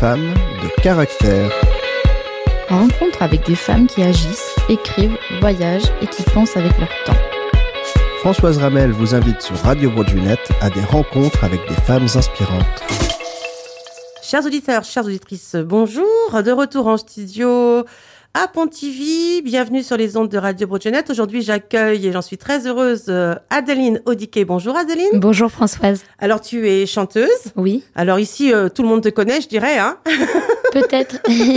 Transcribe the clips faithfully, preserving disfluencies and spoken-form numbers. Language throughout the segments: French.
femmes de caractère. Rencontre avec des femmes qui agissent, écrivent, voyagent et qui pensent avec leur temps. Françoise Ramel vous invite sur Radio Broadway à des rencontres avec des femmes inspirantes. Chers auditeurs, chères auditrices, bonjour. De retour en studio à Pontivy. Bienvenue sur les ondes de Radio Broadway. Aujourd'hui, j'accueille, et j'en suis très heureuse, Adeline Odiké. Bonjour Adeline. Bonjour Françoise. Alors, tu es chanteuse. Oui. Alors ici, euh, tout le monde te connaît, je dirais, hein. Peut-être.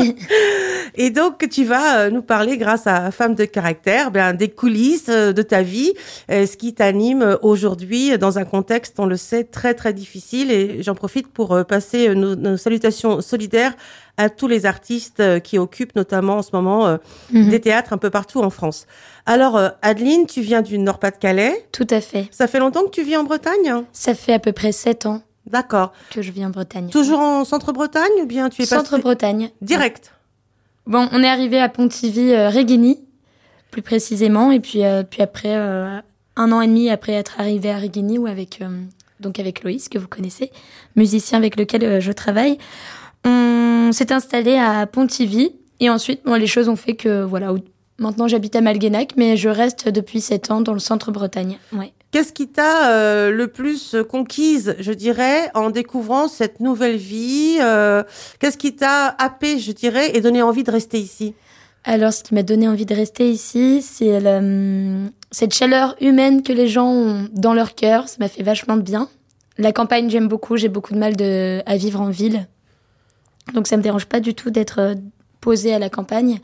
Et donc, tu vas euh, nous parler, grâce à Femme de caractère, ben, des coulisses euh, de ta vie, euh, ce qui t'anime aujourd'hui dans un contexte, on le sait, très très difficile. Et j'en profite pour euh, passer euh, nos, nos salutations solidaires à tous les artistes euh, qui occupent notamment en ce moment euh, mmh. des théâtres un peu partout en France. Alors, euh, Adeline, tu viens du Nord-Pas-de-Calais. Tout à fait. Ça fait longtemps que tu vis en Bretagne ? Ça fait à peu près sept ans. D'accord. Que je vis en Bretagne. Toujours en Centre-Bretagne ou bien tu es passé... Centre-Bretagne. Direct. Bon, on est arrivé à Pontivy, euh, Régeny, plus précisément, et puis euh, puis après euh, un an et demi après être arrivé à Régeny, ou avec euh, donc avec Loïs que vous connaissez, musicien avec lequel euh, je travaille, on s'est installé à Pontivy et ensuite bon, les choses ont fait que voilà, où, maintenant j'habite à Malguenac, mais je reste depuis sept ans dans le Centre-Bretagne. Ouais. Qu'est-ce qui t'a euh, le plus conquise, je dirais, en découvrant cette nouvelle vie euh, Qu'est-ce qui t'a happé, je dirais, et donné envie de rester ici ? Alors, ce qui m'a donné envie de rester ici, c'est la, cette chaleur humaine que les gens ont dans leur cœur. Ça m'a fait vachement de bien. La campagne, j'aime beaucoup. J'ai beaucoup de mal de, à vivre en ville. Donc, ça me dérange pas du tout d'être posée à la campagne.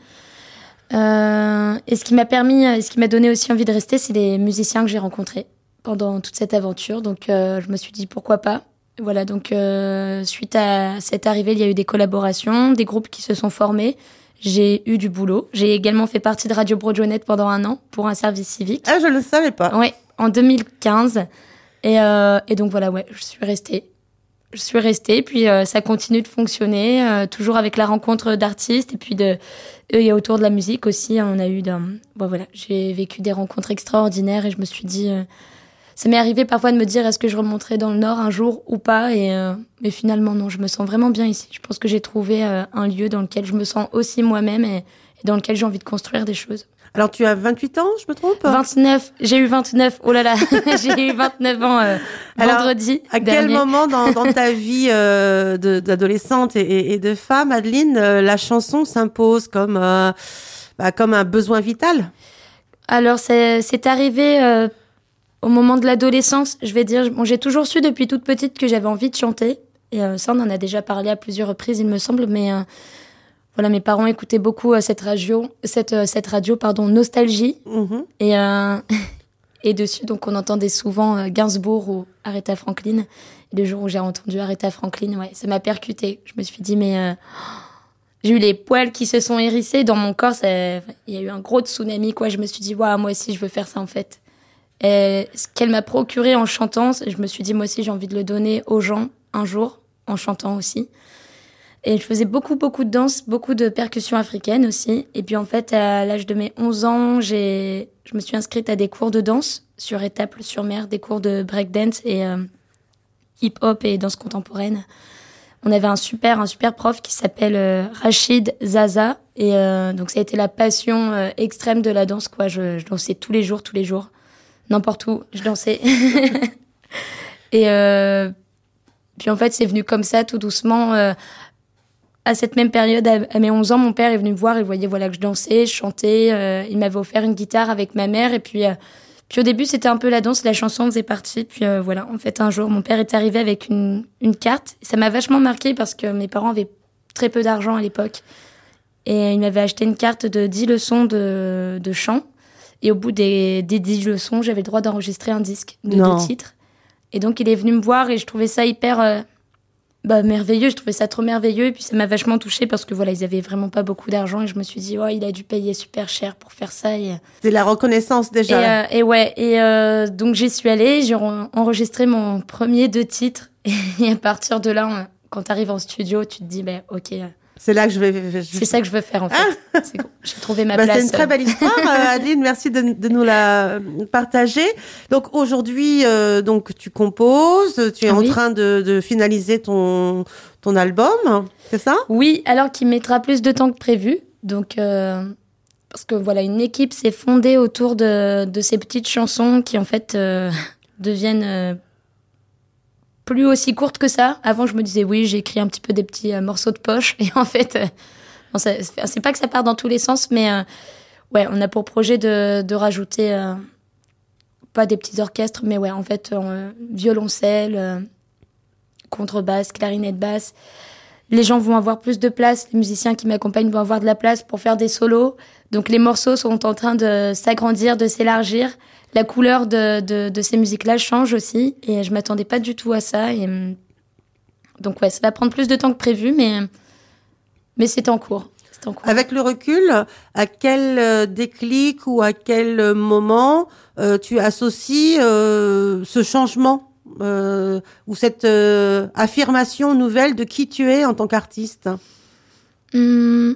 Euh, et ce qui m'a permis, ce qui m'a donné aussi envie de rester, c'est les musiciens que j'ai rencontrés pendant toute cette aventure. Donc, euh, je me suis dit pourquoi pas. Voilà, donc euh, suite à cette arrivée, il y a eu des collaborations, des groupes qui se sont formés. J'ai eu du boulot. J'ai également fait partie de Radio Broadway pendant un an pour un service civique. Ah, je le savais pas. Ouais, en deux mille quinze. Et, euh, et donc voilà, ouais, je suis restée. Je suis restée, puis euh, ça continue de fonctionner, euh, toujours avec la rencontre d'artistes et puis de et autour de la musique aussi. On a eu, d'un, bon voilà, j'ai vécu des rencontres extraordinaires et je me suis dit. Euh, Ça m'est arrivé parfois de me dire est-ce que je remonterai dans le Nord un jour ou pas, et euh, mais finalement non, je me sens vraiment bien ici. Je pense que j'ai trouvé euh, un lieu dans lequel je me sens aussi moi-même et, et dans lequel j'ai envie de construire des choses. Alors tu as vingt-huit ans, je me trompe ? vingt-neuf, j'ai eu vingt-neuf, oh là là, j'ai eu vingt-neuf ans euh, vendredi. Alors, à dernier. quel moment dans, dans ta vie euh, de, d'adolescente et, et, et de femme, Adeline, euh, la chanson s'impose comme, euh, bah, comme un besoin vital ? Alors c'est, c'est arrivé... Euh, Au moment de l'adolescence, je vais dire, bon, j'ai toujours su depuis toute petite que j'avais envie de chanter. Et euh, ça, on en a déjà parlé à plusieurs reprises, il me semble. Mais euh, voilà, mes parents écoutaient beaucoup euh, cette radio, cette, euh, cette radio, pardon, Nostalgie. Mm-hmm. Et, euh, et dessus, donc, on entendait souvent euh, Gainsbourg ou Aretha Franklin. Et le jour où j'ai entendu Aretha Franklin, ouais, ça m'a percuté. Je me suis dit, mais euh, j'ai eu les poils qui se sont hérissés dans mon corps. Il y a eu un gros tsunami, quoi. Je me suis dit, waouh, moi aussi, je veux faire ça, en fait. Et ce qu'elle m'a procuré en chantant, je me suis dit, moi aussi, j'ai envie de le donner aux gens un jour, en chantant aussi. Et je faisais beaucoup, beaucoup de danse, beaucoup de percussions africaines aussi. Et puis, en fait, à l'âge de mes onze ans, j'ai, je me suis inscrite à des cours de danse sur Étaples-sur-Mer, des cours de breakdance et euh, hip-hop et danse contemporaine. On avait un super, un super prof qui s'appelle euh, Rachid Zaza. Et euh, donc, ça a été la passion euh, extrême de la danse, quoi. Je, je dansais tous les jours, tous les jours. N'importe où, je dansais. Et euh, puis en fait, c'est venu comme ça, tout doucement. Euh, à cette même période, à, à mes onze ans, mon père est venu me voir. Il voyait voilà, que je dansais, je chantais. Euh, il m'avait offert une guitare avec ma mère. Et puis, euh, puis au début, c'était un peu la danse. La chanson faisait partie. Puis euh, voilà, en fait, un jour, mon père est arrivé avec une, une carte. Ça m'a vachement marquée parce que mes parents avaient très peu d'argent à l'époque. Et il m'avait acheté une carte de dix leçons de, de chant. Et au bout des, des dix leçons, j'avais le droit d'enregistrer un disque de non. deux titres. Et donc, il est venu me voir et je trouvais ça hyper euh, bah, merveilleux. Je trouvais ça trop merveilleux. Et puis, ça m'a vachement touchée parce que voilà, ils avaient vraiment pas beaucoup d'argent. Et je me suis dit, oh, il a dû payer super cher pour faire ça. Et, c'est la reconnaissance déjà. Et, euh, et ouais. Et euh, donc, j'y suis allée. J'ai enregistré mon premier deux titres. Et à partir de là, on, quand tu arrives en studio, tu te dis, bah, ok. C'est là que je vais. Je... C'est ça que je veux faire en fait. Ah c'est bon. J'ai trouvé ma bah, place. C'est une très belle histoire, Adeline. Merci de, de nous la partager. Donc aujourd'hui, euh, donc tu composes, tu es ah, en oui. train de, de finaliser ton ton album, c'est ça? Oui, alors qu'il mettra plus de temps que prévu. Donc euh, parce que voilà, une équipe s'est fondée autour de de ces petites chansons qui en fait euh, deviennent euh, plus aussi courtes que ça. Avant, je me disais, oui, j'ai écrit un petit peu des petits euh, morceaux de poche. Et en fait, euh, bon, ça, c'est pas que ça part dans tous les sens, mais euh, ouais, on a pour projet de, de rajouter, euh, pas des petits orchestres, mais ouais, en fait, euh, violoncelle, euh, contrebasse, clarinette basse. Les gens vont avoir plus de place. Les musiciens qui m'accompagnent vont avoir de la place pour faire des solos. Donc, les morceaux sont en train de s'agrandir, de s'élargir. La couleur de, de, de ces musiques-là change aussi, et je m'attendais pas du tout à ça. Et donc ouais, ça va prendre plus de temps que prévu, mais mais c'est en cours. C'est en cours. Avec le recul, à quel déclic ou à quel moment euh, tu associes euh, ce changement euh, ou cette euh, affirmation nouvelle de qui tu es en tant qu'artiste? Hum,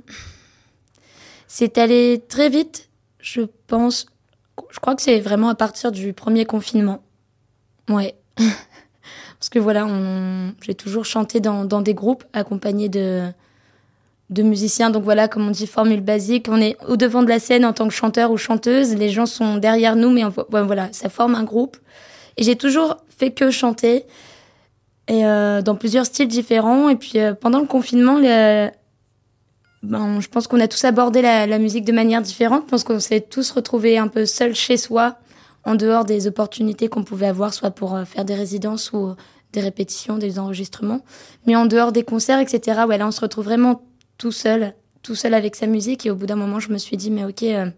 c'est allé très vite, je pense. Je crois que c'est vraiment à partir du premier confinement. Ouais. Parce que voilà, on... j'ai toujours chanté dans, dans des groupes accompagnés de, de musiciens. Donc voilà, comme on dit, formule basique. On est au devant de la scène en tant que chanteur ou chanteuse. Les gens sont derrière nous, mais on... ouais, voilà, ça forme un groupe. Et j'ai toujours fait que chanter. Et euh, dans plusieurs styles différents. Et puis euh, pendant le confinement, les... Ben, je pense qu'on a tous abordé la, la musique de manière différente. Je pense qu'on s'est tous retrouvés un peu seuls chez soi, en dehors des opportunités qu'on pouvait avoir, soit pour euh, faire des résidences ou euh, des répétitions, des enregistrements. Mais en dehors des concerts, et cetera, ouais, là, on se retrouve vraiment tout seul, tout seul avec sa musique. Et au bout d'un moment, je me suis dit, mais ok, euh,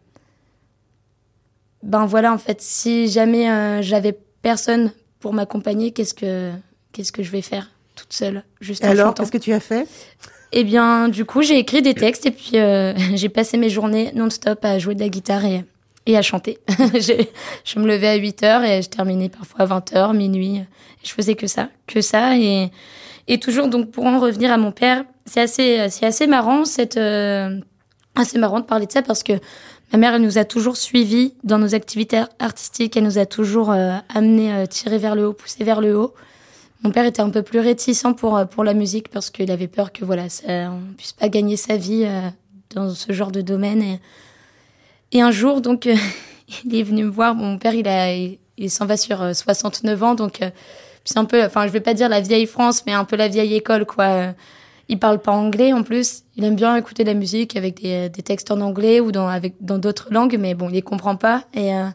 ben voilà, en fait, si jamais euh, j'avais personne pour m'accompagner, qu'est-ce que, qu'est-ce que je vais faire toute seule, juste en Alors, chantant. qu'est-ce que tu as fait ? Eh bien, du coup, j'ai écrit des textes et puis euh, j'ai passé mes journées non-stop à jouer de la guitare et, et à chanter. je, je me levais à huit heures et je terminais parfois à vingt heures, minuit. Je faisais que ça, que ça. Et, et toujours, donc, pour en revenir à mon père, c'est assez, c'est assez marrant, cette, euh, assez marrant de parler de ça parce que ma mère, elle nous a toujours suivis dans nos activités artistiques. Elle nous a toujours euh, amenés, euh, tirés vers le haut, poussés vers le haut. Mon père était un peu plus réticent pour pour la musique parce qu'il avait peur que voilà, ça, on puisse pas gagner sa vie euh, dans ce genre de domaine. Et, et un jour, donc, euh, il est venu me voir. Mon père, il a, il, il s'en va sur euh, soixante-neuf ans, donc euh, c'est un peu, enfin, je vais pas dire la vieille France, mais un peu la vieille école, quoi. Euh, il parle pas anglais en plus. Il aime bien écouter de la musique avec des, des textes en anglais ou dans avec dans d'autres langues, mais bon, il les comprend pas. Et euh,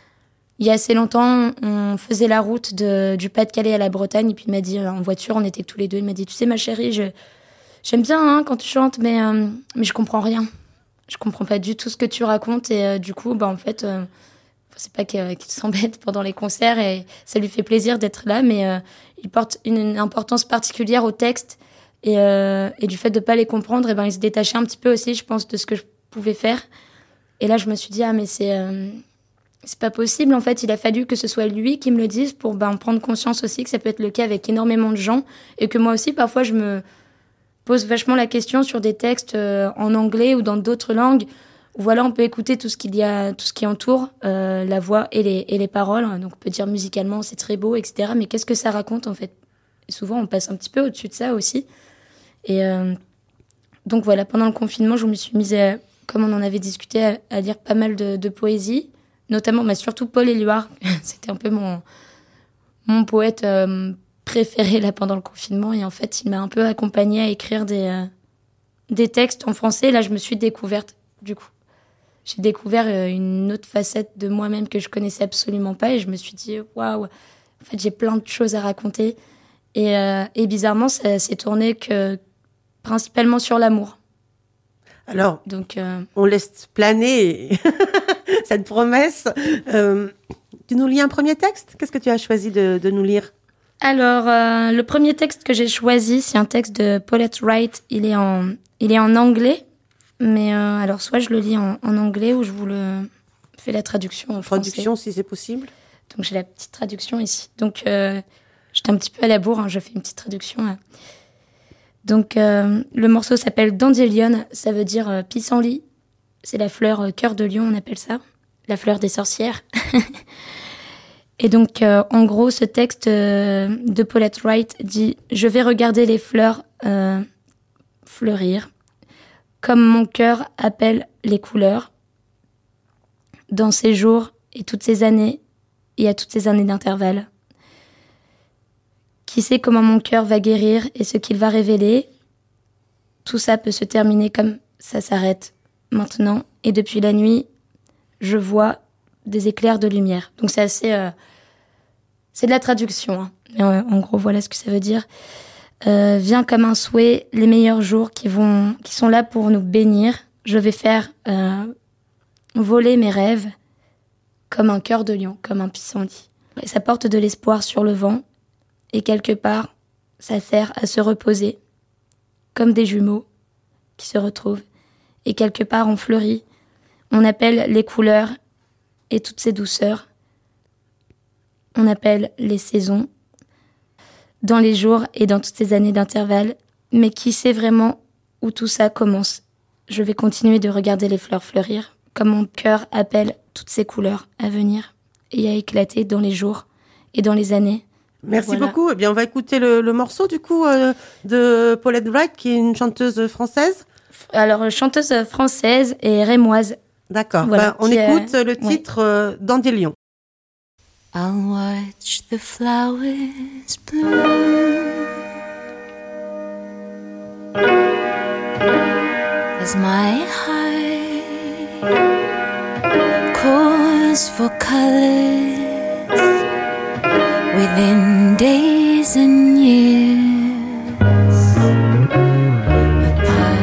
il y a assez longtemps, on faisait la route de, du Pas-de-Calais à la Bretagne, et puis il m'a dit, en voiture, on était tous les deux, il m'a dit, tu sais, ma chérie, je, j'aime bien hein, quand tu chantes, mais, euh, mais je comprends rien. Je comprends pas du tout ce que tu racontes, et euh, du coup, bah, en fait, euh, c'est pas qu'il, qu'il s'embête pendant les concerts, et ça lui fait plaisir d'être là, mais euh, il porte une, une importance particulière au texte, et, euh, et du fait de pas les comprendre, et ben, il se détachait un petit peu aussi, je pense, de ce que je pouvais faire. Et là, je me suis dit, ah, mais c'est... Euh, C'est pas possible, en fait, il a fallu que ce soit lui qui me le dise pour ben, prendre conscience aussi que ça peut être le cas avec énormément de gens et que moi aussi, parfois, je me pose vachement la question sur des textes euh, en anglais ou dans d'autres langues où voilà, on peut écouter tout ce qu'il y a, tout ce qui entoure euh, la voix et les, et les paroles. Donc, on peut dire musicalement, c'est très beau, et cetera. Mais qu'est-ce que ça raconte, en fait ? Et souvent, on passe un petit peu au-dessus de ça aussi. Et euh, donc, voilà, pendant le confinement, je me suis mise, à, comme on en avait discuté, à, à lire pas mal de, de poésie. Notamment, mais surtout Paul Éluard. C'était un peu mon, mon poète euh, préféré là pendant le confinement. Et en fait, il m'a un peu accompagnée à écrire des, euh, des textes en français. Et là, je me suis découverte, du coup. J'ai découvert euh, une autre facette de moi-même que je connaissais absolument pas. Et je me suis dit, waouh, en fait, j'ai plein de choses à raconter. Et, euh, et bizarrement, ça s'est tourné que, principalement sur l'amour. Alors, Donc, euh... on laisse planer cette promesse. Euh, tu nous lis un premier texte ? Qu'est-ce que tu as choisi de, de nous lire ? Alors, euh, le premier texte que j'ai choisi, c'est un texte de Paulette Wright. Il est en, il est en anglais, mais euh, alors soit je le lis en, en anglais ou je vous le fais la traduction en français. Traduction, si c'est possible. Donc, j'ai la petite traduction ici. Donc, euh, j'étais un petit peu à la bourre, hein, je fais une petite traduction. Là. Donc, euh, le morceau s'appelle Dandelion, ça veut dire euh, pissenlit. C'est la fleur euh, cœur de lion, on appelle ça. La fleur des sorcières. Et donc, euh, en gros, ce texte euh, de Paulette Wright dit « Je vais regarder les fleurs euh, fleurir, comme mon cœur appelle les couleurs, dans ces jours et toutes ces années, et à toutes ces années d'intervalle. Qui sait comment mon cœur va guérir et ce qu'il va révéler? Tout ça peut se terminer comme ça s'arrête maintenant, et depuis la nuit, je vois des éclairs de lumière. » Donc c'est assez... Euh, c'est de la traduction, hein. Mais euh, en gros, voilà ce que ça veut dire. Euh, viens comme un souhait, les meilleurs jours qui, vont, qui sont là pour nous bénir. Je vais faire euh, voler mes rêves comme un cœur de lion, comme un pissenlit. Et ça porte de l'espoir sur le vent, et quelque part, ça sert à se reposer, comme des jumeaux qui se retrouvent. Et quelque part, on fleurit. On appelle les couleurs et toutes ces douceurs. On appelle les saisons, dans les jours et dans toutes ces années d'intervalle. Mais qui sait vraiment où tout ça commence? Je vais continuer de regarder les fleurs fleurir, comme mon cœur appelle toutes ces couleurs à venir et à éclater dans les jours et dans les années. Merci Voilà. beaucoup. Eh bien, on va écouter le, le morceau, du coup, euh, de Paulette Wright, qui est une chanteuse française. Alors, chanteuse française et rémoise. D'accord. Voilà, Ben, on qui, écoute euh, le titre euh, Dandelion. I'll watch the flowers bloom as my heart calls for colors within days and years apart.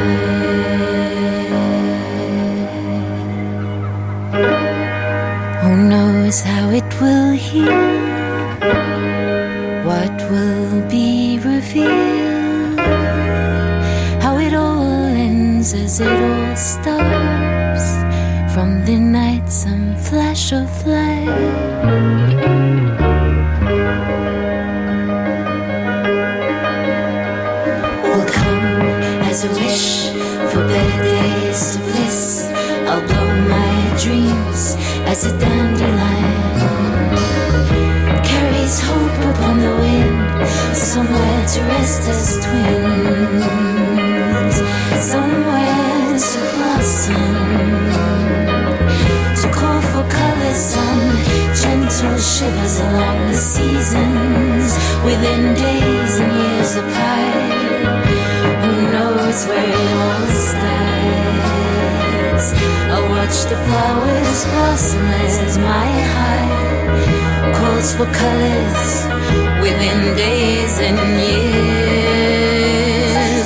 Who knows how it will heal? What will be revealed? How it all ends as it all stops. From the night some flash of light will come as a wish for better days of bliss. I'll blow my dreams as a dandelion carries hope upon the wind, somewhere to rest as twins, somewhere to blossom, to call for colors, some gentle shivers along the seasons, within days and years apart. Who knows where it all starts? I'll watch the flowers blossom as my heart calls for colors within days and years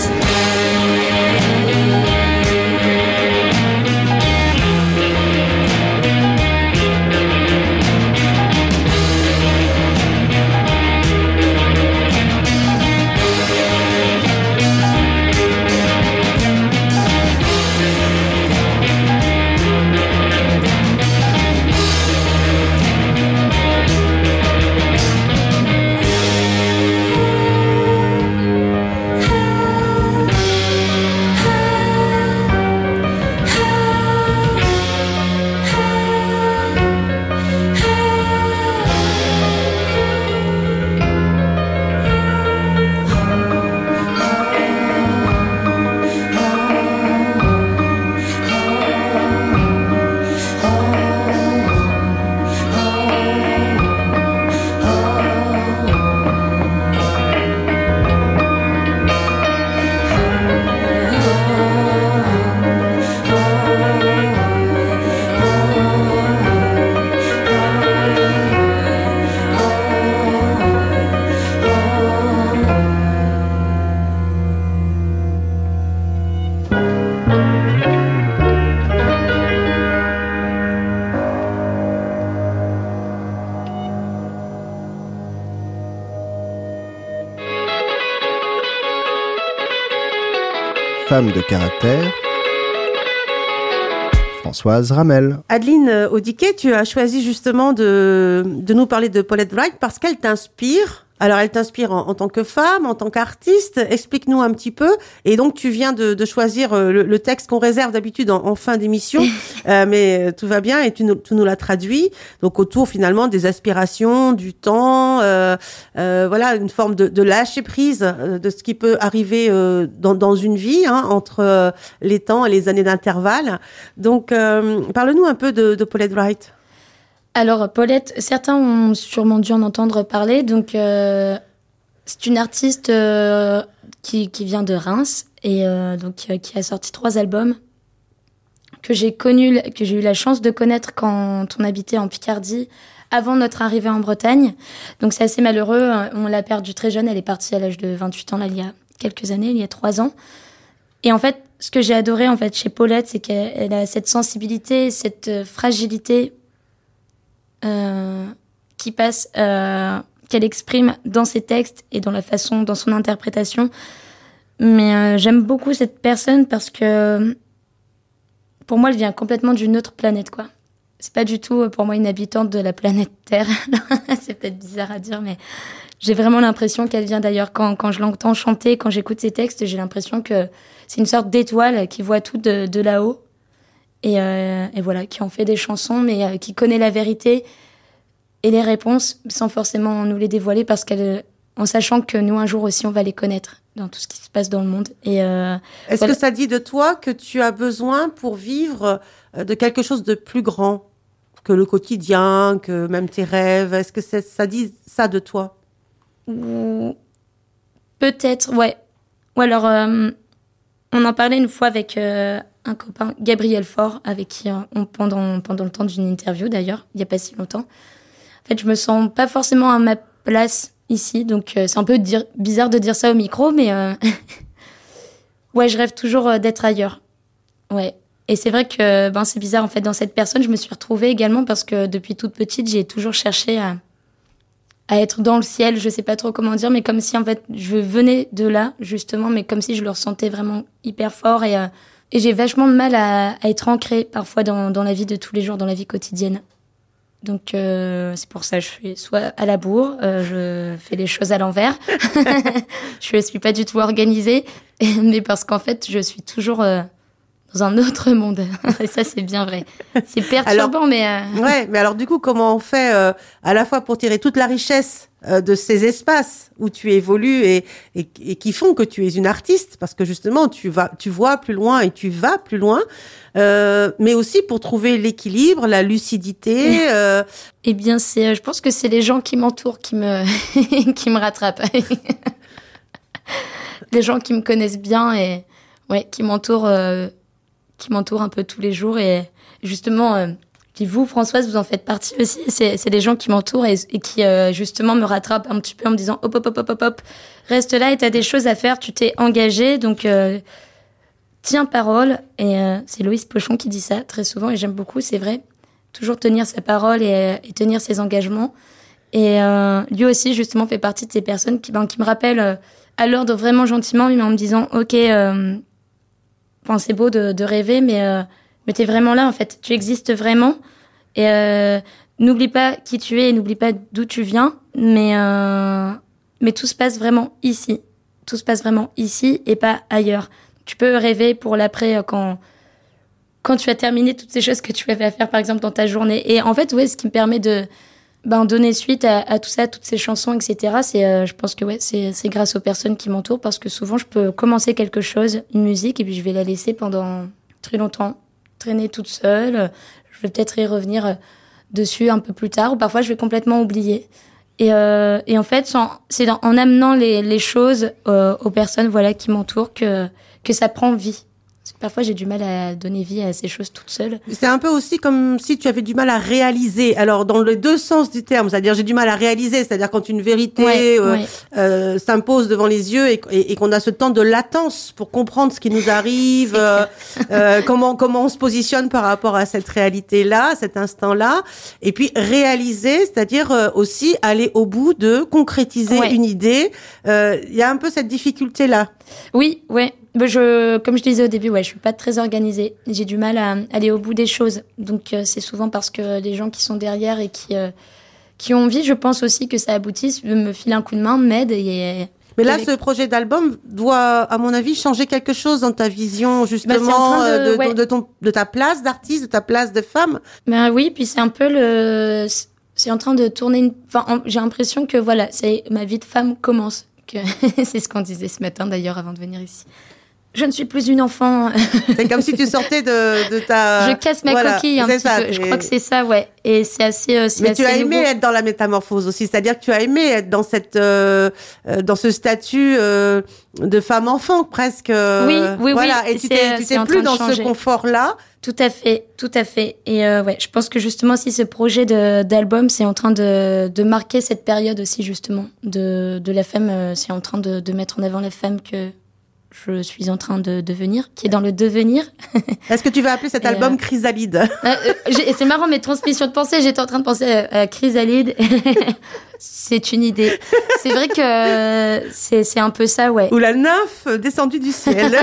Femme de caractère, Françoise Ramel. Adeline Audiquet, tu as choisi justement de, de nous parler de Paulette Wright parce qu'elle t'inspire Alors, elle t'inspire en, en tant que femme, en tant qu'artiste. Explique-nous un petit peu. Et donc, tu viens de, de choisir le, le texte qu'on réserve d'habitude en, en fin d'émission, euh, mais tout va bien et tu nous, tu nous l'as traduit. Donc, autour finalement des aspirations, du temps, euh, euh, voilà, une forme de, de lâcher prise euh, de ce qui peut arriver euh, dans, dans une vie, hein, entre euh, les temps et les années d'intervalle. Donc, euh, parle-nous un peu de, de Paulette Wright. Alors, Paulette, certains ont sûrement dû en entendre parler. Donc, euh, c'est une artiste euh, qui, qui vient de Reims et euh, donc euh, qui a sorti trois albums que j'ai connu, que j'ai eu la chance de connaître quand on habitait en Picardie avant notre arrivée en Bretagne. Donc, c'est assez malheureux. On l'a perdue très jeune. Elle est partie à l'âge de vingt-huit ans, là, il y a quelques années, il y a trois ans. Et en fait, ce que j'ai adoré en fait chez Paulette, c'est qu'elle a cette sensibilité, cette fragilité. Euh, qui passe, euh, qu'elle exprime dans ses textes et dans la façon, dans son interprétation. Mais euh, j'aime beaucoup cette personne parce que pour moi, elle vient complètement d'une autre planète, quoi. C'est pas du tout pour moi une habitante de la planète Terre. C'est peut-être bizarre à dire, mais j'ai vraiment l'impression qu'elle vient d'ailleurs. Quand, quand je l'entends chanter, quand j'écoute ses textes, j'ai l'impression que c'est une sorte d'étoile qui voit tout de, de là-haut. Et, euh, et voilà, qui en fait des chansons, mais euh, qui connaît la vérité et les réponses sans forcément nous les dévoiler, parce qu'elle, en sachant que nous un jour aussi on va les connaître dans tout ce qui se passe dans le monde. Et euh, est-ce voilà. que ça dit de toi que tu as besoin pour vivre de quelque chose de plus grand que le quotidien, que même tes rêves? Est-ce que c'est, ça dit ça de toi? Ou peut-être, ouais. Ou alors, euh, on en parlait une fois avec euh, un copain, Gabriel Faure, avec qui on, pendant, pendant le temps d'une interview d'ailleurs, il n'y a pas si longtemps. En fait, je me sens pas forcément à ma place ici, donc euh, c'est un peu dire, bizarre de dire ça au micro, mais euh, ouais, je rêve toujours euh, d'être ailleurs. Ouais. Et c'est vrai que ben, c'est bizarre, en fait, dans cette personne, je me suis retrouvée également parce que depuis toute petite, j'ai toujours cherché à, à être dans le ciel, je sais pas trop comment dire, mais comme si, en fait, je venais de là, justement, mais comme si je le ressentais vraiment hyper fort et... Euh, Et j'ai vachement de mal à, à être ancrée parfois dans, dans la vie de tous les jours, dans la vie quotidienne. Donc euh, c'est pour ça que je suis soit à la bourre, euh, je fais les choses à l'envers. Je ne suis pas du tout organisée, mais parce qu'en fait, je suis toujours euh, dans un autre monde. Et ça, c'est bien vrai. C'est perturbant, alors, mais... Euh... Ouais, mais alors du coup, comment on fait euh, à la fois pour tirer toute la richesse euh, de ces espaces où tu évolues et, et, et qui font que tu es une artiste, parce que justement, tu vas, tu vois plus loin et tu vas plus loin, euh, mais aussi pour trouver l'équilibre, la lucidité. Euh... Eh bien, c'est, je pense que c'est les gens qui m'entourent qui me, qui me rattrapent. Les gens qui me connaissent bien et ouais, qui m'entourent... Euh... qui m'entourent un peu tous les jours. Et justement, euh, puis vous, Françoise, vous en faites partie aussi. C'est, c'est des gens qui m'entourent et, et qui, euh, justement, me rattrapent un petit peu en me disant « Hop, hop, hop, hop, hop, hop, reste là et t'as des choses à faire, tu t'es engagée, donc euh, tiens parole. » Et euh, c'est Loïs Pochon qui dit ça très souvent et j'aime beaucoup, c'est vrai. Toujours tenir sa parole et, et tenir ses engagements. Et euh, lui aussi, justement, fait partie de ces personnes qui, ben, qui me rappellent euh, à l'ordre vraiment gentiment, mais en me disant « Ok, euh, enfin, c'est beau de, de rêver, mais, euh, mais t'es vraiment là, en fait. Tu existes vraiment. Et euh, n'oublie pas qui tu es et n'oublie pas d'où tu viens. Mais, euh, mais tout se passe vraiment ici. Tout se passe vraiment ici et pas ailleurs. Tu peux rêver pour l'après quand, quand tu as terminé toutes ces choses que tu avais à faire, par exemple, dans ta journée. Et en fait, ouais, ce qui me permet de ben, donner suite à, à tout ça, toutes ces chansons, et cetera, c'est, euh, je pense que ouais, c'est, c'est grâce aux personnes qui m'entourent, parce que souvent, je peux commencer quelque chose, une musique, et puis je vais la laisser pendant très longtemps, traîner toute seule. Je vais peut-être y revenir dessus un peu plus tard, ou parfois, je vais complètement oublier. Et, euh, et en fait, sans, c'est dans, en amenant les, les choses euh, aux personnes voilà, qui m'entourent que, que ça prend vie. Parce que parfois, j'ai du mal à donner vie à ces choses toute seule. C'est un peu aussi comme si tu avais du mal à réaliser. Alors, dans les deux sens du terme, c'est-à-dire j'ai du mal à réaliser, c'est-à-dire quand une vérité ouais, euh, ouais. Euh, s'impose devant les yeux et, et, et qu'on a ce temps de latence pour comprendre ce qui nous arrive, euh, euh, comment comment on se positionne par rapport à cette réalité-là, cet instant-là. Et puis réaliser, c'est-à-dire euh, aussi aller au bout de concrétiser ouais. une idée. Il euh, y a un peu cette difficulté-là. Oui, ouais. Je, comme je disais au début, ouais, je suis pas très organisée. J'ai du mal à aller au bout des choses. Donc, euh, c'est souvent parce que les gens qui sont derrière et qui, euh, qui ont envie, je pense aussi que ça aboutisse, me filer un coup de main, m'aide et... Mais là, avec... ce projet d'album doit, à mon avis, changer quelque chose dans ta vision, justement, bah, de, de, ouais. de, de, ton, de ta place d'artiste, de ta place de femme. Ben oui, puis c'est un peu le... C'est en train de tourner... Une... Enfin, j'ai l'impression que, voilà, c'est... ma vie de femme commence. Que... c'est ce qu'on disait ce matin, d'ailleurs, avant de venir ici. Je ne suis plus une enfant. C'est comme si tu sortais de, de ta... Je casse ma voilà, coquille un petit ça, peu. Je crois que c'est ça, ouais. Et c'est assez, c'est Mais assez tu as nouveau. aimé être dans la métamorphose aussi, c'est-à-dire que tu as aimé être dans cette, euh, dans ce statut euh, de femme-enfant presque. Oui, oui, voilà. oui. Et tu t'es, tu t'es plus dans ce confort-là. Tout à fait, tout à fait. Et euh, ouais, je pense que justement, si ce projet de, d'album, c'est en train de, de marquer cette période aussi justement de, de la femme. Euh, c'est en train de, de mettre en avant la femme que je suis en train de devenir, qui est dans le devenir. Est-ce que tu vas appeler cet et album euh... Chrysalide? euh, euh, C'est marrant, mes transmissions de pensée, j'étais en train de penser à, à Chrysalide. C'est une idée. C'est vrai que c'est, c'est un peu ça, ouais. Ou la nymphe descendue du ciel.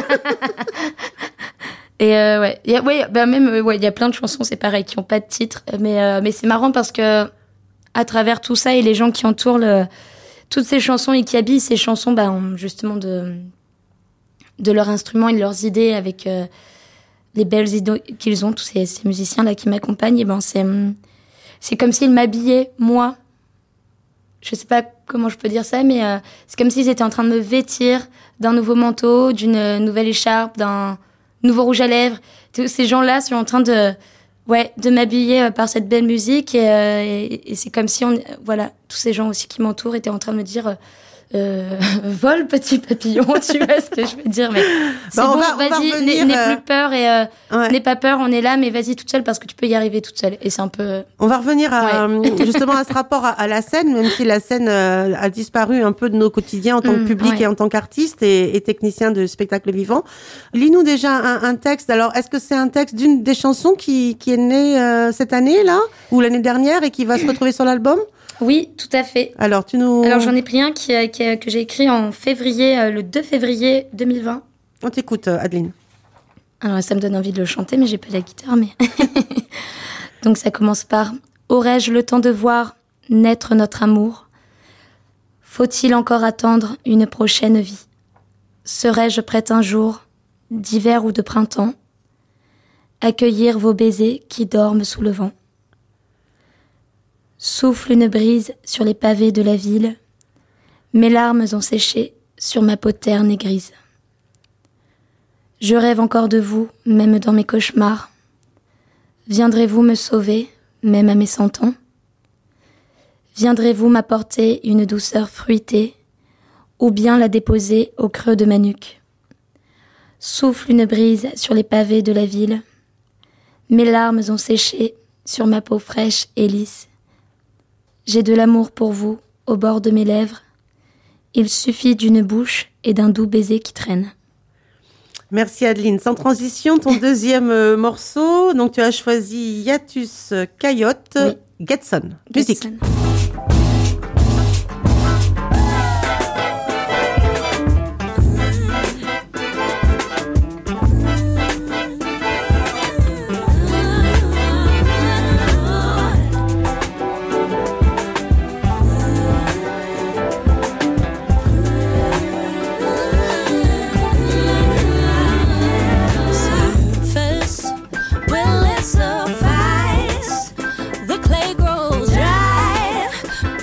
Et euh, ouais, y a, ouais, bah même ouais, il y a plein de chansons, c'est pareil, qui ont pas de titre, mais euh, mais c'est marrant parce que à travers tout ça et les gens qui entourent le, toutes ces chansons et qui habillent ces chansons, bah ont justement de de leurs instruments et de leurs idées avec euh, les belles idées qu'ils ont, tous ces, ces musiciens là qui m'accompagnent, et ben c'est c'est comme s'ils m'habillaient moi. Je sais pas comment je peux dire ça, mais euh, c'est comme s'ils étaient en train de me vêtir d'un nouveau manteau, d'une nouvelle écharpe, d'un nouveau rouge à lèvres. Tous ces gens-là sont en train de, ouais, de m'habiller par cette belle musique et, euh, et, et c'est comme si on, voilà, tous ces gens aussi qui m'entourent étaient en train de me dire, euh, vole petit papillon, tu vois ce que je veux dire, mais c'est bah, bon, va, vas-y, n'aie, n'aie plus peur et euh, ouais. n'aie pas peur, on est là, mais vas-y toute seule parce que tu peux y arriver toute seule. Et c'est un peu. On va revenir à, ouais. justement à ce rapport à, à la scène, même si la scène euh, a disparu un peu de nos quotidiens en tant mmh, que public ouais. et en tant qu'artiste et, et technicien de spectacle vivant. Lis-nous déjà un, un texte. Alors, est-ce que c'est un texte d'une des chansons qui, qui est née euh, cette année là ou l'année dernière et qui va se retrouver sur l'album? Oui, tout à fait. Alors, tu nous... Alors, j'en ai pris un qui, qui, que j'ai écrit en février, euh, le deux février deux mille vingt. On t'écoute, Adeline. Alors, ça me donne envie de le chanter, mais j'ai pas la guitare, mais... Donc, ça commence par « Aurais-je le temps de voir naître notre amour? Faut-il encore attendre une prochaine vie? Serais-je prête un jour, d'hiver ou de printemps, accueillir vos baisers qui dorment sous le vent? Souffle une brise sur les pavés de la ville. Mes larmes ont séché sur ma peau terne et grise. Je rêve encore de vous, même dans mes cauchemars. Viendrez-vous me sauver, même à mes cent ans? Viendrez-vous m'apporter une douceur fruitée, ou bien la déposer au creux de ma nuque? Souffle une brise sur les pavés de la ville. Mes larmes ont séché sur ma peau fraîche et lisse. J'ai de l'amour pour vous au bord de mes lèvres. Il suffit d'une bouche et d'un doux baiser qui traîne. Merci Adeline. Sans transition, ton deuxième euh, morceau. Donc tu as choisi Hiatus Coyote, oui. Getson. Musique. Getson. Will it suffice? The clay grows dry.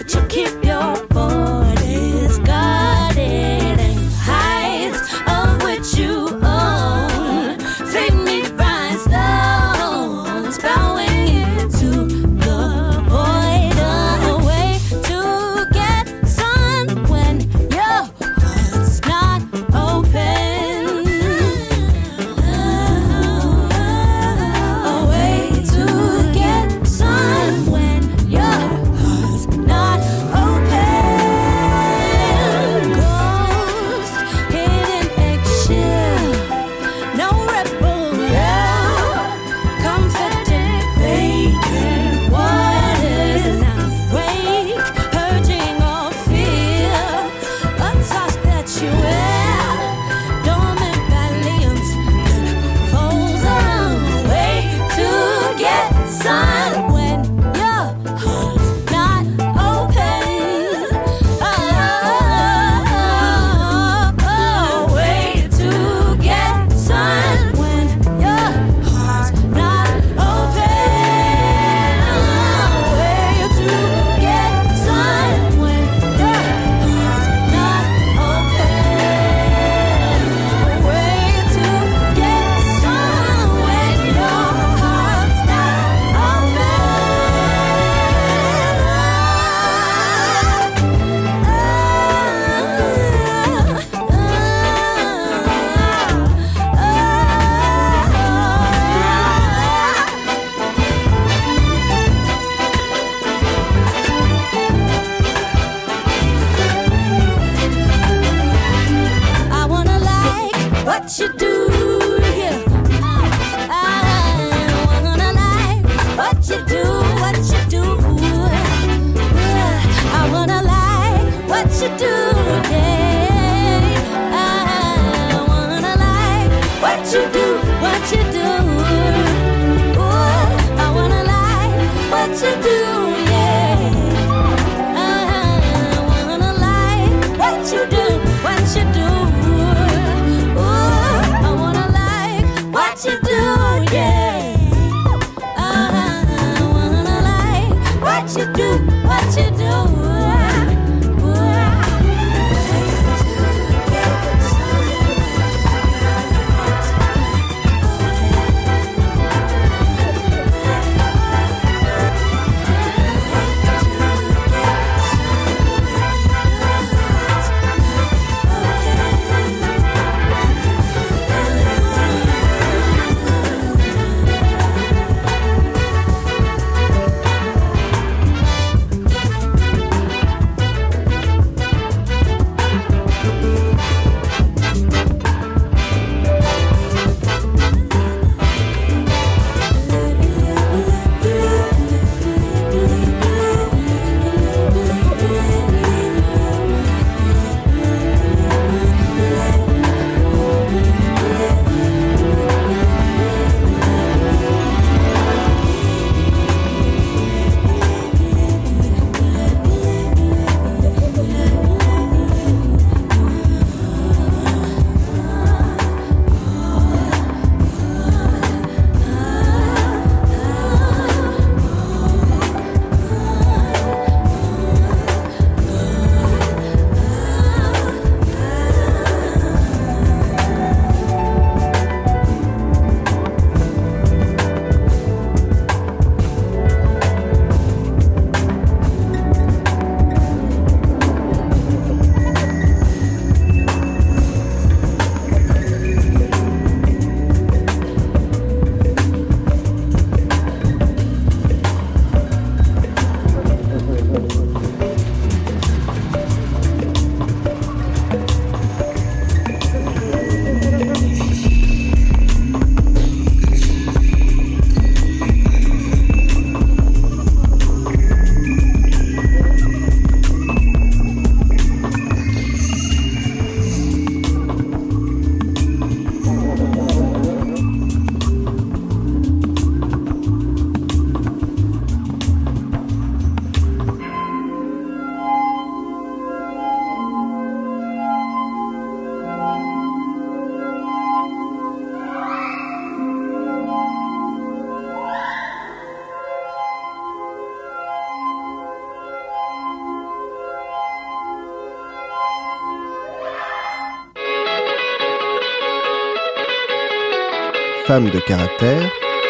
femme de caractère,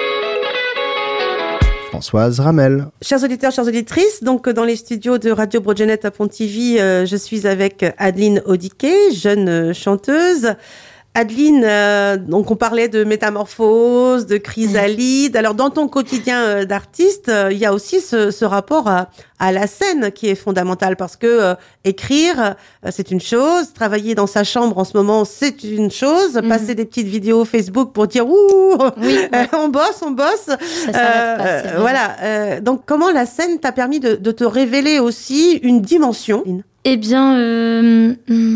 Françoise Ramel. Chers auditeurs, chères auditrices, donc dans les studios de Radio Broadway à Pontivy, euh, je suis avec Adeline Odiquet, jeune euh, chanteuse. Adeline, euh, donc on parlait de métamorphose, de chrysalide. Alors dans ton quotidien euh, d'artiste, euh, il y a aussi ce, ce rapport à, à la scène qui est fondamental parce que euh, écrire, euh, c'est une chose, travailler dans sa chambre en ce moment, c'est une chose, mm-hmm. passer des petites vidéos Facebook pour dire ouh, oui, euh, ouais. on bosse, on bosse. Ça s'arrête pas, c'est euh, voilà. Euh, donc comment la scène t'a permis de, de te révéler aussi une dimension? Eh bien. Euh...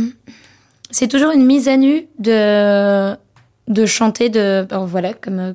C'est toujours une mise à nu de, de chanter, de, alors voilà, comme,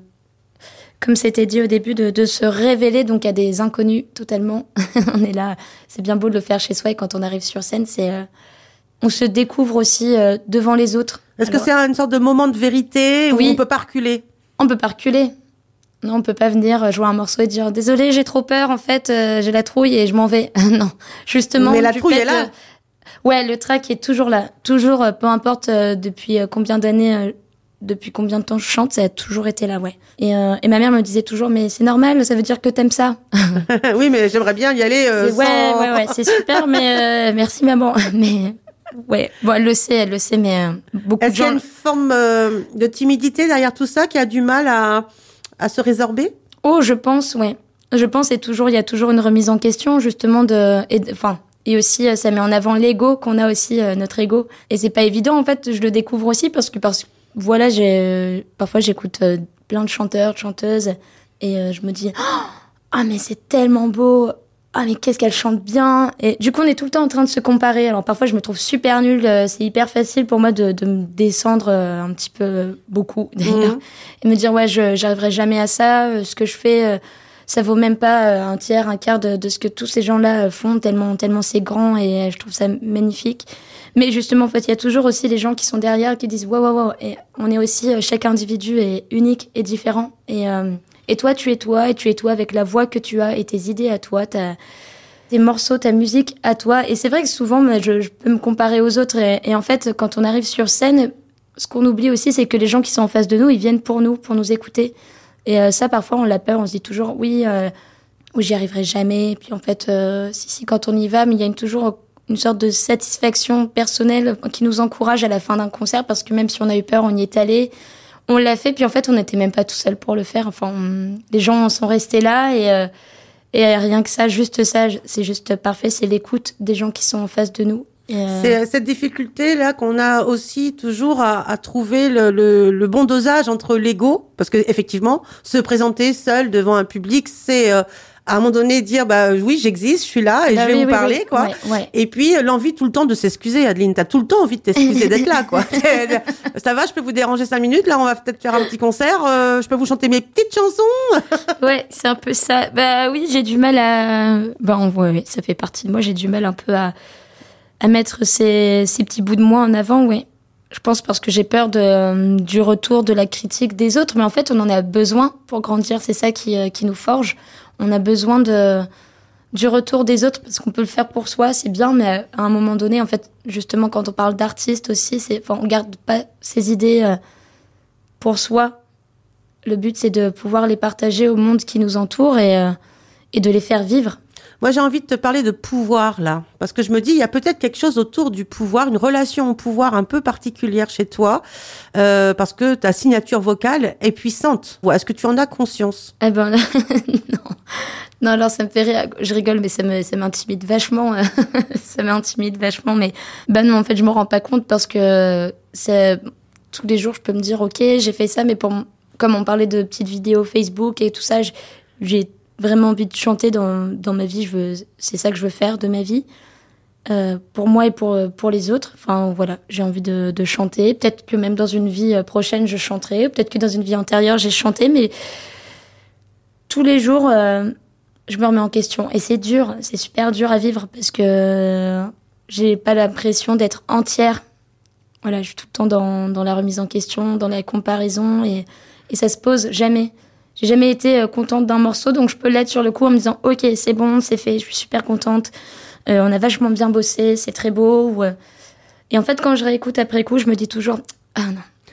comme c'était dit au début, de, de se révéler donc à des inconnus totalement. On est là, c'est bien beau de le faire chez soi et quand on arrive sur scène, c'est, euh, on se découvre aussi euh, devant les autres. Est-ce alors, que c'est une sorte de moment de vérité oui, où on peut pas reculer? On peut pas reculer. Non, on peut pas venir jouer un morceau et dire désolé, j'ai trop peur, en fait, euh, j'ai la trouille et je m'en vais. Non, justement. Mais la trouille est là. Euh, Ouais, le trac est toujours là. Toujours, peu importe euh, depuis combien d'années, euh, depuis combien de temps je chante, ça a toujours été là, ouais. Et, euh, et ma mère me disait toujours, mais c'est normal, ça veut dire que t'aimes ça. Oui, mais j'aimerais bien y aller euh, c'est, ouais, sans... ouais, ouais, c'est super, mais euh, merci maman. Mais ouais, bon, elle le sait, elle le sait, mais euh, beaucoup Est-ce de gens... qu'il y a une forme euh, de timidité derrière tout ça qui a du mal à, à se résorber? Oh, je pense, ouais. Je pense, et toujours, il y a toujours une remise en question, justement, de... Enfin... Et aussi, ça met en avant l'ego qu'on a aussi, euh, notre ego. Et c'est pas évident, en fait, je le découvre aussi parce que, parce que voilà, j'ai, euh, parfois j'écoute euh, plein de chanteurs, de chanteuses, et euh, je me dis, ah, oh, mais c'est tellement beau, ah, mais qu'est-ce qu'elle chante bien. Et du coup, on est tout le temps en train de se comparer. Alors parfois, je me trouve super nulle, euh, c'est hyper facile pour moi de, de me descendre euh, un petit peu, euh, beaucoup, d'ailleurs, mmh. et me dire, ouais, je, j'arriverai jamais à ça, euh, ce que je fais... Euh, ça vaut même pas un tiers, un quart de, de ce que tous ces gens-là font, tellement, tellement c'est grand et je trouve ça magnifique. Mais justement, en fait, il y a toujours aussi les gens qui sont derrière qui disent waouh, waouh, waouh. Et on est aussi, chaque individu est unique et différent. Et, euh, et toi, tu es toi, et tu es toi avec la voix que tu as et tes idées à toi, ta, tes morceaux, ta musique à toi. Et c'est vrai que souvent, je, je peux me comparer aux autres. Et, et en fait, quand on arrive sur scène, ce qu'on oublie aussi, c'est que les gens qui sont en face de nous, ils viennent pour nous, pour nous écouter. Et euh, ça, parfois, on l'a peur, on se dit toujours, oui, euh, oui j'y arriverai jamais. Et puis en fait, euh, si, si, quand on y va, mais il y a une, toujours une sorte de satisfaction personnelle qui nous encourage à la fin d'un concert, parce que même si on a eu peur, on y est allé, on l'a fait, puis en fait, on n'était même pas tout seul pour le faire. Enfin, on, les gens sont restés là, et, euh, et rien que ça, juste ça, c'est juste parfait, c'est l'écoute des gens qui sont en face de nous. Euh... C'est cette difficulté-là qu'on a aussi toujours à, à trouver le, le, le bon dosage entre l'ego, parce que effectivement, se présenter seul devant un public, c'est euh, à un moment donné dire bah oui, j'existe, je suis là et bah je vais oui, vous oui, parler, oui. quoi. Ouais, ouais. Et puis l'envie tout le temps de s'excuser, Adeline. T'as tout le temps envie de t'excuser d'être là, quoi. Ça va, je peux vous déranger cinq minutes. Là, on va peut-être faire un petit concert. Euh, je peux vous chanter mes petites chansons. Ouais, c'est un peu ça. Bah oui, j'ai du mal à. Bah on voit, oui, ça fait partie de moi. J'ai du mal un peu à. à mettre ces, ces petits bouts de moi en avant, oui. Je pense parce que j'ai peur de, du retour de la critique des autres. Mais en fait, on en a besoin pour grandir. C'est ça qui, qui nous forge. On a besoin de, du retour des autres parce qu'on peut le faire pour soi, c'est bien. Mais à un moment donné, en fait, justement, quand on parle d'artiste aussi, c'est, enfin, on garde pas ses idées pour soi. Le but, c'est de pouvoir les partager au monde qui nous entoure et, et de les faire vivre. Moi, j'ai envie de te parler de pouvoir, là. Parce que je me dis, il y a peut-être quelque chose autour du pouvoir, une relation au pouvoir un peu particulière chez toi, euh, parce que ta signature vocale est puissante. Est-ce que tu en as conscience? Eh ben, non. Non, alors ça me fait rire. Je rigole, mais ça me, ça m'intimide vachement. Ça m'intimide vachement, mais bah non, en fait, je me rends pas compte parce que c'est, tous les jours, je peux me dire, ok, j'ai fait ça, mais pour, comme on parlait de petites vidéos Facebook et tout ça, j'ai vraiment envie de chanter dans, dans ma vie. Je veux, c'est ça que je veux faire de ma vie, euh, pour moi et pour, pour les autres. Enfin, voilà, j'ai envie de, de chanter. Peut-être que même dans une vie prochaine, je chanterai. Peut-être que dans une vie antérieure, j'ai chanté. Mais tous les jours, euh, je me remets en question. Et c'est dur, c'est super dur à vivre parce que j'ai pas l'impression d'être entière. Voilà, je suis tout le temps dans, dans la remise en question, dans la comparaison. Et, et ça se pose jamais. J'ai jamais été contente d'un morceau, donc je peux l'être sur le coup en me disant « Ok, c'est bon, c'est fait, je suis super contente, euh, on a vachement bien bossé, c'est très beau. » Et en fait, quand je réécoute après coup, je me dis toujours « Ah non,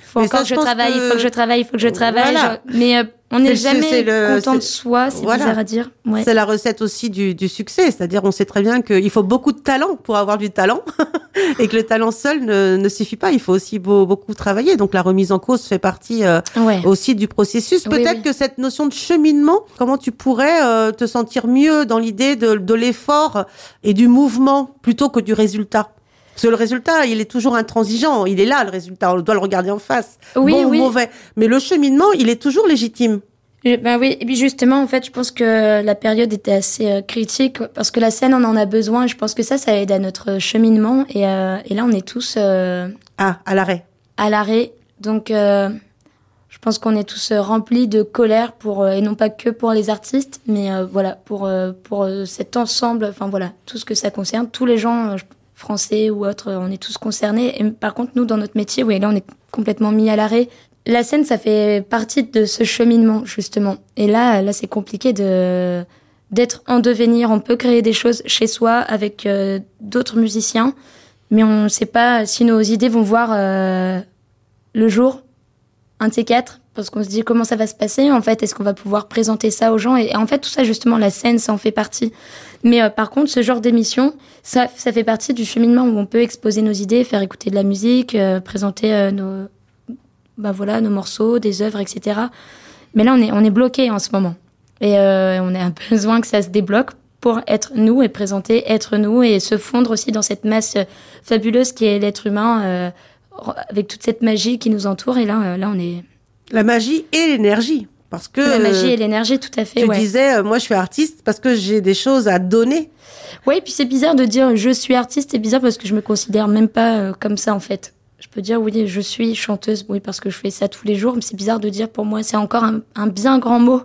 faut Mais encore ça, que je pense travaille, il que- faut que je travaille, il faut que je travaille. Voilà. je- Mais euh, on C'est n'est le- jamais c'est le- content de c'est- soi, c'est voilà. bizarre à dire. Ouais. C'est la recette aussi du, du succès, c'est-à-dire on sait très bien qu'il faut beaucoup de talent pour avoir du talent et que le talent seul ne, ne suffit pas, il faut aussi beau, beaucoup travailler. Donc la remise en cause fait partie euh, Ouais. aussi du processus. Oui, Peut-être oui. que cette notion de cheminement, comment tu pourrais euh, te sentir mieux dans l'idée de, de l'effort et du mouvement plutôt que du résultat? Parce que le résultat, il est toujours intransigeant, il est là le résultat, on doit le regarder en face, Oui, bon oui. ou mauvais. Mais le cheminement, il est toujours légitime. Je- Ben oui, et puis justement, en fait, je pense que la période était assez euh, critique parce que la scène, on en a besoin. Et je pense que ça, ça aide à notre cheminement. Et, euh, et là, on est tous euh, Ah, à l'arrêt. à l'arrêt. Donc, euh, je pense qu'on est tous euh, remplis de colère pour euh, et non pas que pour les artistes, mais euh, voilà pour euh, pour euh, cet ensemble. Enfin voilà, tout ce que ça concerne, tous les gens euh, français ou autres, euh, on est tous concernés. Et par contre, nous, dans notre métier, oui, là, on est complètement mis à l'arrêt. La scène, ça fait partie de ce cheminement, justement. Et là, là, c'est compliqué de d'être en devenir. On peut créer des choses chez soi avec euh, d'autres musiciens, mais on ne sait pas si nos idées vont voir euh, le jour, un de ces quatre, parce qu'on se dit comment ça va se passer, en fait, est-ce qu'on va pouvoir présenter ça aux gens? Et, et en fait, tout ça, justement, la scène, ça en fait partie. Mais euh, par contre, ce genre d'émission, ça, ça fait partie du cheminement où on peut exposer nos idées, faire écouter de la musique, euh, présenter euh, nos... Bah voilà, nos morceaux, des œuvres, et cetera. Mais là, on est, on est bloqué en ce moment. Et euh, on a un besoin que ça se débloque pour être nous et présenter être nous et se fondre aussi dans cette masse fabuleuse qui est l'être humain, euh, avec toute cette magie qui nous entoure. Et là, euh, là on est... La magie et l'énergie. Parce que La magie euh, et l'énergie, tout à fait, tu ouais. disais, euh, moi je suis artiste parce que j'ai des choses à donner. Ouais, et puis c'est bizarre de dire je suis artiste, c'est bizarre parce que je me considère même pas euh, comme ça en fait. Je peux dire oui, je suis chanteuse, oui, parce que je fais ça tous les jours, mais c'est bizarre de dire pour moi, c'est encore un, un bien grand mot,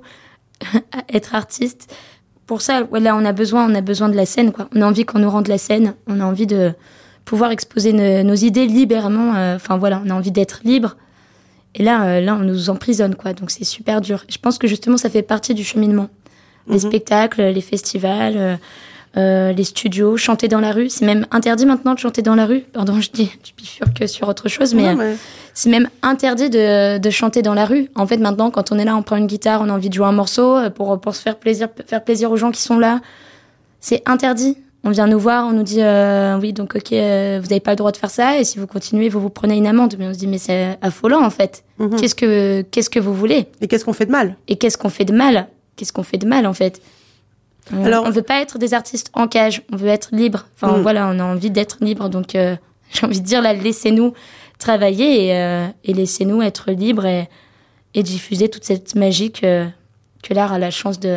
être artiste. Pour ça, ouais, là, on a besoin, on a besoin de la scène, quoi. On a envie qu'on nous rende la scène, on a envie de pouvoir exposer nos, nos idées librement, enfin euh, voilà, on a envie d'être libre. Et là, euh, là, on nous emprisonne, quoi, donc c'est super dur. Je pense que justement, ça fait partie du cheminement. Les Mhm. spectacles, les festivals... Euh, Euh, les studios, chanter dans la rue. C'est même interdit maintenant de chanter dans la rue. Pardon, je dis du bifurque sur autre chose, mais, Non, mais... euh, c'est même interdit de, de chanter dans la rue. En fait, maintenant, quand on est là, on prend une guitare, on a envie de jouer un morceau euh, pour, pour se faire plaisir, faire plaisir aux gens qui sont là. C'est interdit. On vient nous voir, on nous dit euh, oui, donc ok, euh, vous n'avez pas le droit de faire ça, et si vous continuez, vous vous prenez une amende. Mais on se dit mais c'est affolant en fait. Mhm. Qu'est-ce que qu'est-ce que vous voulez? Et qu'est-ce qu'on fait de mal? Et qu'est-ce qu'on fait de mal? Qu'est-ce qu'on fait de mal en fait? On, Alors- on veut pas être des artistes en cage, on veut être libre. Enfin Mm. voilà, on a envie d'être libre, donc euh, j'ai envie de dire là, laissez-nous travailler et, euh, et laissez-nous être libres et, et diffuser toute cette magie que, que l'art a la chance de,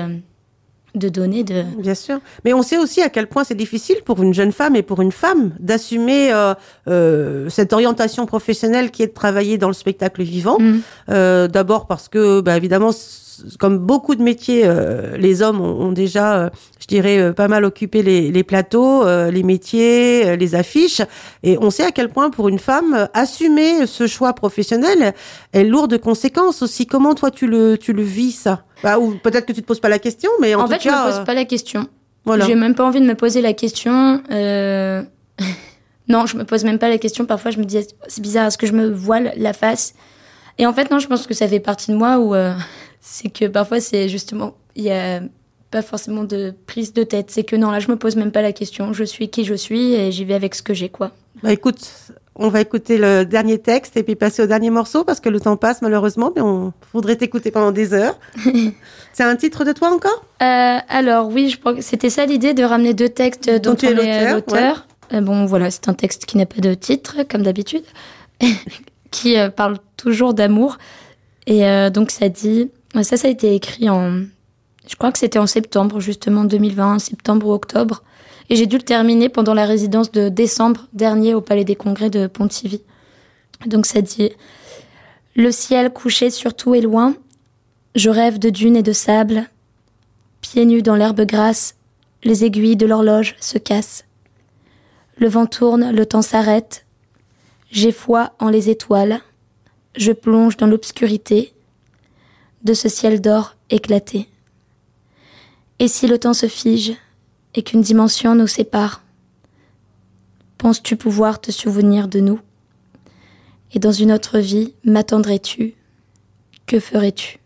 de donner. De... Bien sûr. Mais on sait aussi à quel point c'est difficile pour une jeune femme et pour une femme d'assumer euh, euh, cette orientation professionnelle qui est de travailler dans le spectacle vivant. Mm. Euh, d'abord parce que, bah, évidemment, c- comme beaucoup de métiers, euh, les hommes ont, ont déjà, euh, je dirais, euh, pas mal occupé les, les plateaux, euh, les métiers, euh, les affiches. Et on sait à quel point, pour une femme, euh, assumer ce choix professionnel est lourd de conséquences aussi. Comment, toi, tu le, tu le vis, ça? Bah, ou peut-être que tu te poses pas la question, mais en, En tout fait, cas... je me pose euh, pas la question. voilà. J'ai même pas envie de me poser la question. Euh... non, je me pose même pas la question. Parfois, je me dis, c'est bizarre, est-ce que je me voile la face? Et en fait, non, je pense que ça fait partie de moi où euh, c'est que parfois, c'est justement, il y a pas forcément de prise de tête. C'est que non, là, je me pose même pas la question. Je suis qui je suis et j'y vais avec ce que j'ai, quoi. Bah écoute, on va écouter le dernier texte et puis passer au dernier morceau parce que le temps passe malheureusement, mais on voudrait t'écouter pendant des heures. C'est un titre de toi encore? Euh, alors oui, je pense que c'était ça l'idée de ramener deux textes dont, Dont tu es on est l'auteur, l'auteur. Euh, bon, voilà, c'est un texte qui n'a pas de titre, comme d'habitude, qui euh, parle toujours d'amour. Et euh, donc ça dit, ça, ça a été écrit en, je crois que c'était en septembre, justement deux mille vingt, septembre ou octobre. Et j'ai dû le terminer pendant la résidence de décembre dernier au Palais des Congrès de Pontivy. Donc ça dit, le ciel couché sur tout est loin. Je rêve de dunes et de sable. Pieds nus dans l'herbe grasse, les aiguilles de l'horloge se cassent. Le vent tourne, le temps s'arrête. J'ai foi en les étoiles. Je plonge dans l'obscurité de ce ciel d'or éclaté. Et si le temps se fige et qu'une dimension nous sépare, penses-tu pouvoir te souvenir de nous Et dans une autre vie, m'attendrais-tu? Que ferais-tu?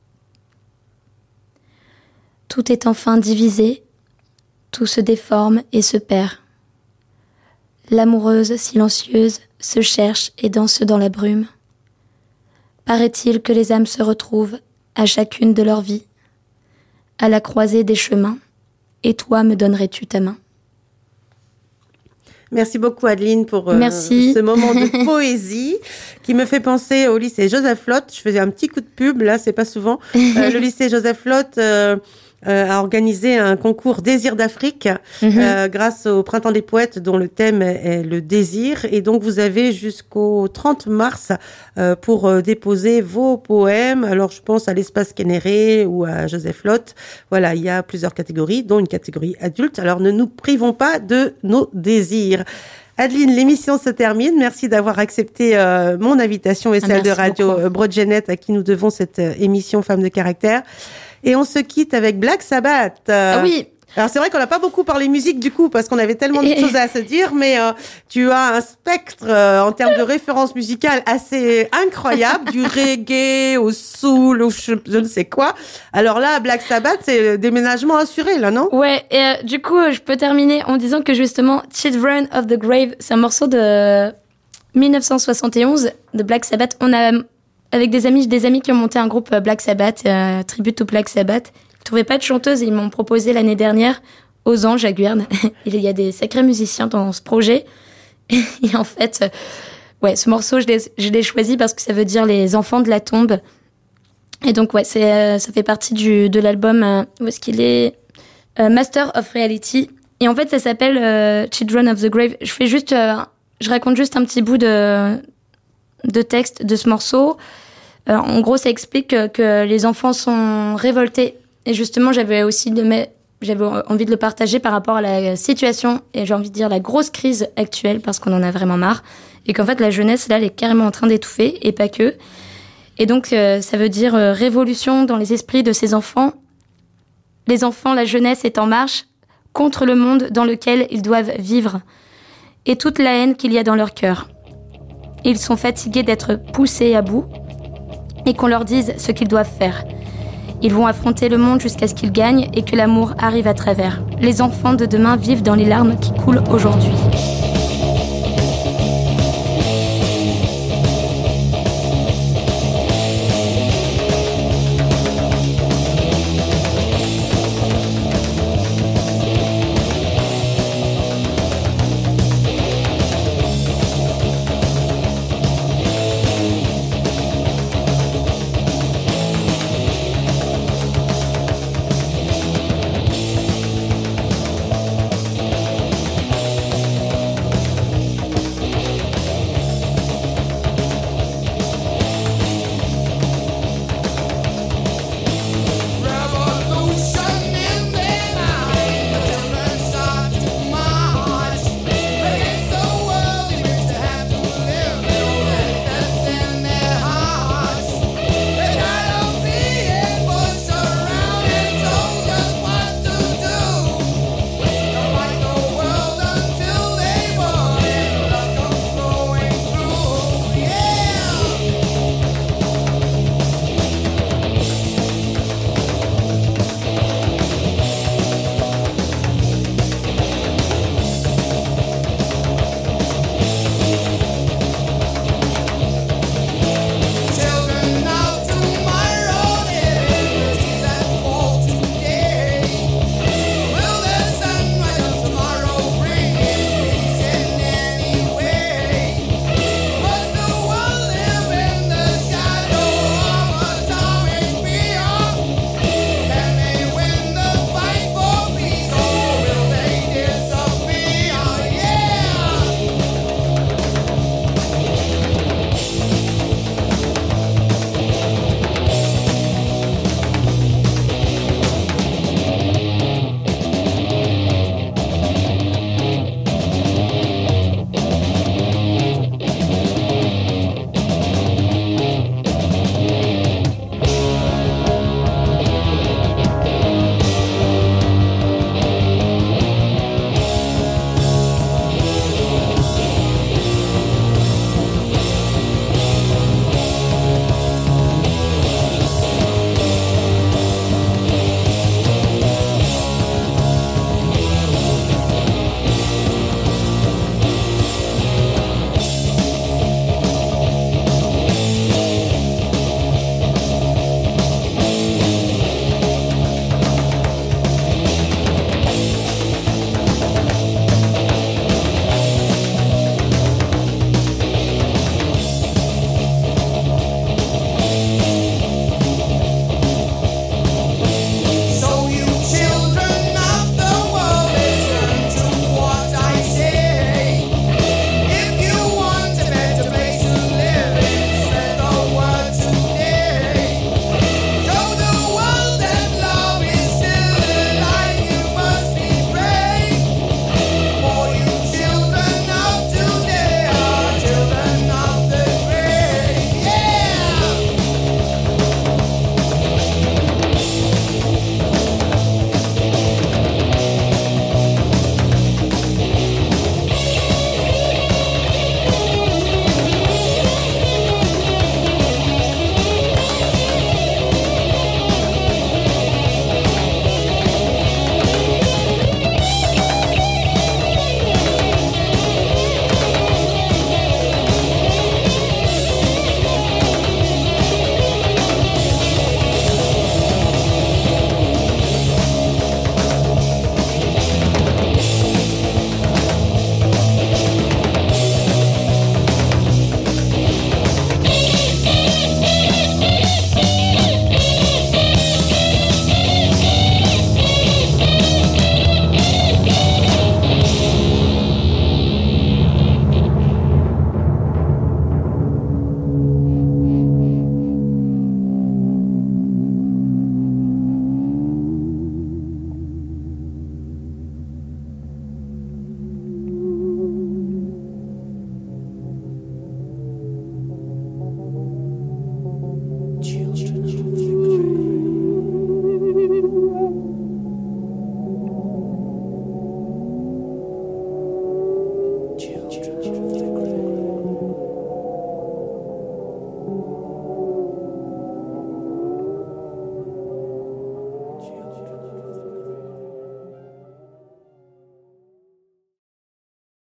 Tout est enfin divisé, tout se déforme et se perd. L'amoureuse silencieuse se cherche et danse dans la brume. Paraît-il que les âmes se retrouvent à chacune de leur vie, à la croisée des chemins, et toi me donnerais-tu ta main? Merci beaucoup Adeline pour euh, Merci. ce moment de poésie qui me fait penser au lycée Joseph Lotte. Je faisais un petit coup de pub, là c'est pas souvent. Euh, le lycée Joseph Lotte euh, euh, a organisé un concours Désir d'Afrique mm-hmm. euh, grâce au Printemps des Poètes dont le thème est, est le désir. Et donc vous avez jusqu'au trente mars euh, pour euh, déposer vos poèmes. Alors je pense à l'Espace Kenneret ou à Joseph Lotte. Voilà, il y a plusieurs catégories, dont une catégorie adulte. Alors ne nous privons pas de nos désirs. Adeline, l'émission se termine. Merci d'avoir accepté euh, mon invitation et celle Merci de Radio Broadgenet à qui nous devons cette euh, émission Femmes de caractère. Et on se quitte avec Black Sabbath. Euh, ah oui. Alors c'est vrai qu'on n'a pas beaucoup parlé musique du coup parce qu'on avait tellement de choses à se dire, mais euh, tu as un spectre euh, en termes de références musicales assez incroyable, du reggae au soul, au je, je ne sais quoi. Alors là, Black Sabbath, c'est déménagement assuré là, non? Ouais. Et euh, du coup, je peux terminer en disant que justement, Children of the Grave, c'est un morceau de dix-neuf cent soixante et onze de Black Sabbath. On a avec des amis, des amis qui ont monté un groupe Black Sabbath, euh, tribute to Black Sabbath. Ils trouvaient pas de chanteuse et ils m'ont proposé l'année dernière aux Anges à Guyerne. Il y a des sacrés musiciens dans ce projet. Et en fait, euh, ouais, ce morceau, je l'ai, je l'ai choisi parce que ça veut dire les enfants de la tombe. Et donc, ouais, c'est, euh, ça fait partie du, de l'album, euh, où est-ce qu'il est? Euh, Master of Reality. Et en fait, ça s'appelle euh, Children of the Grave. Je fais juste, euh, je raconte juste un petit bout de, de texte de ce morceau. Euh, en gros, ça explique que, que les enfants sont révoltés. Et justement, j'avais aussi de me... j'avais envie de le partager par rapport à la situation et j'ai envie de dire la grosse crise actuelle parce qu'on en a vraiment marre et qu'en fait la jeunesse là elle est carrément en train d'étouffer et pas que. Et donc euh, ça veut dire euh, révolution dans les esprits de ces enfants. Les enfants, la jeunesse est en marche contre le monde dans lequel ils doivent vivre et toute la haine qu'il y a dans leur cœur. Ils sont fatigués d'être poussés à bout et qu'on leur dise ce qu'ils doivent faire. Ils vont affronter le monde jusqu'à ce qu'ils gagnent et que l'amour arrive à travers. Les enfants de demain vivent dans les larmes qui coulent aujourd'hui.